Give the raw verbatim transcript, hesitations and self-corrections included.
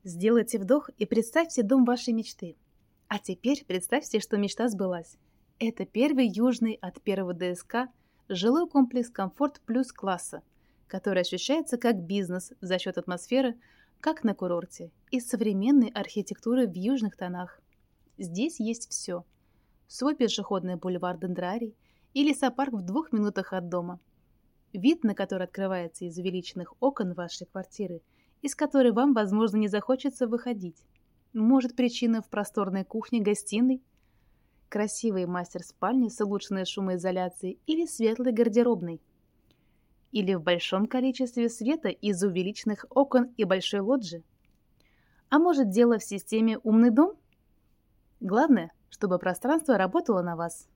Сделайте вдох и представьте дом вашей мечты. А теперь представьте, что мечта сбылась. Это первый южный от первого ДСК жилой комплекс «Комфорт Плюс» класса, который ощущается как бизнес за счет атмосферы, как на курорте, и современной архитектуры в южных тонах. Здесь есть все. Свой пешеходный бульвар Дендрарий и лесопарк в двух минутах от дома. Вид, на который открывается из увеличенных окон вашей квартиры, из которой вам, возможно, не захочется выходить. Может, причина в просторной кухне-гостиной, красивой мастер-спальне с улучшенной шумоизоляцией или светлой гардеробной. Или в большом количестве света из увеличенных окон и большой лоджии. А может, дело в системе «Умный дом»? Главное, чтобы пространство работало на вас.